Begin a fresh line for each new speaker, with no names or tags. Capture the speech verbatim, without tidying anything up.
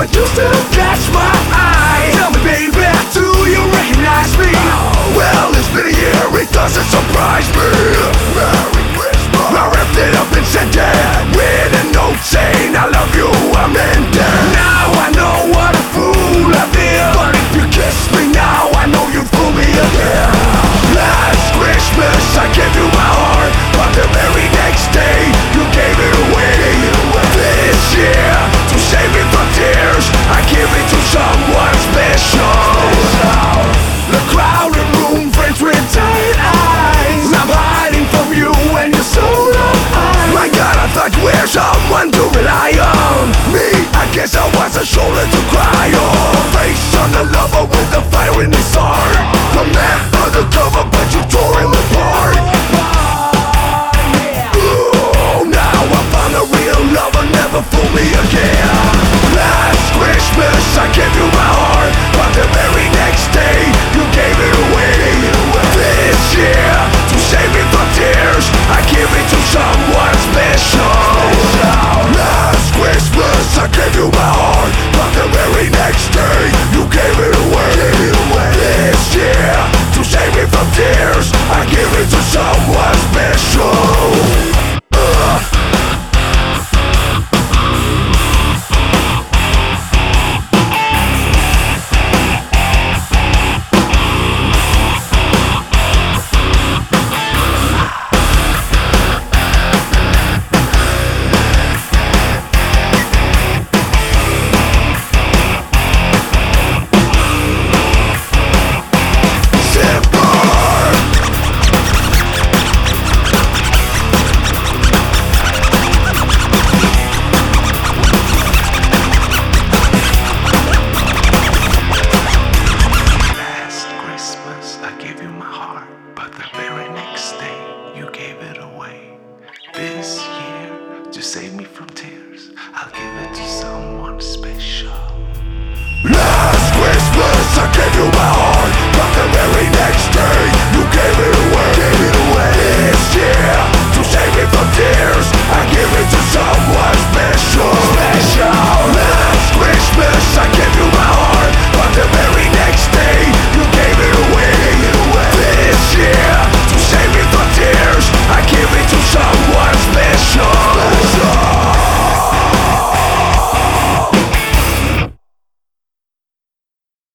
but you still catch my eye. Tell me baby, do you recognize me? Well, it's been a year, it doesn't surprise me. Merry Christmas. I ripped it up and sent it with a note saying I love you, I'm in there. Now I know what a fool I feel, but if you kiss me now, I know you fool me again. Last Christmas I gave you my heart, but the very next day you gave it away. This year, to save me from tears, I give it to someone special. The crowded room, friends with tight eyes, I'm hiding from you and you're so alive. My God, I thought you were someone to rely on. Me, I guess I was a shoulder to cry on. Face on the lover with the fire in his heart. The man for the cover, but you tore him apart. Oh, now I found a real lover, never fool me again. Last Christmas I gave you my heart, but the very next day you gave it away. This year, to save me from tears, I give it to someone special. Last Christmas I gave you my heart, but the very next day you gave it away. This year, to save me from tears, I give it to someone special. This year, to save me from tears, I'll give it to someone special. Last Christmas I gave you my heart, but the very next day